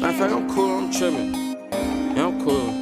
Matter of fact, I'm cool, I'm tripping. Yeah, I'm cool.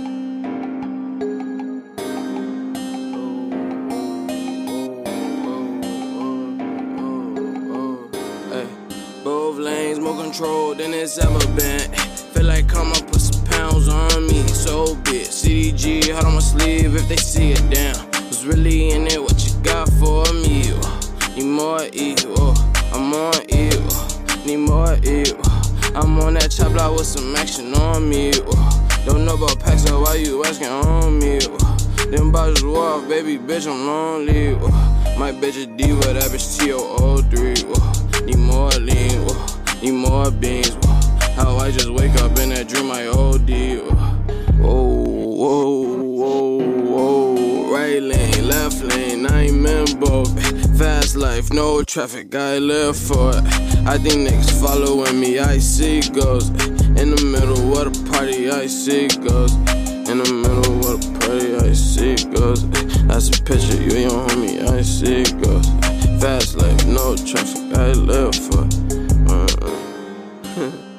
Both lanes more controlled than it's ever been. Feel like I'ma put some pounds on me, so be it. CDG hot on my sleeve if they see it down. Was really in it, what you got for me? Need more evil, I'm on evil. Need more evil, I'm on that chop block with some action on me. Don't know about packs, so why you asking on me? Them bottles off, baby bitch, I'm lonely. My bitch a diva, that bitch TO03. Need more lean, need more beans. How I just wake up in that dream, I OD. Whoa. Right lane, left lane, I ain't in both. Fast life, no traffic, I live for it. I think niggas following me, I see ghosts. In the middle of the party, I see ghosts. In the middle of the party, I see ghosts. That's a picture, you your homie, I see ghosts. Fast life, no traffic, I live for it.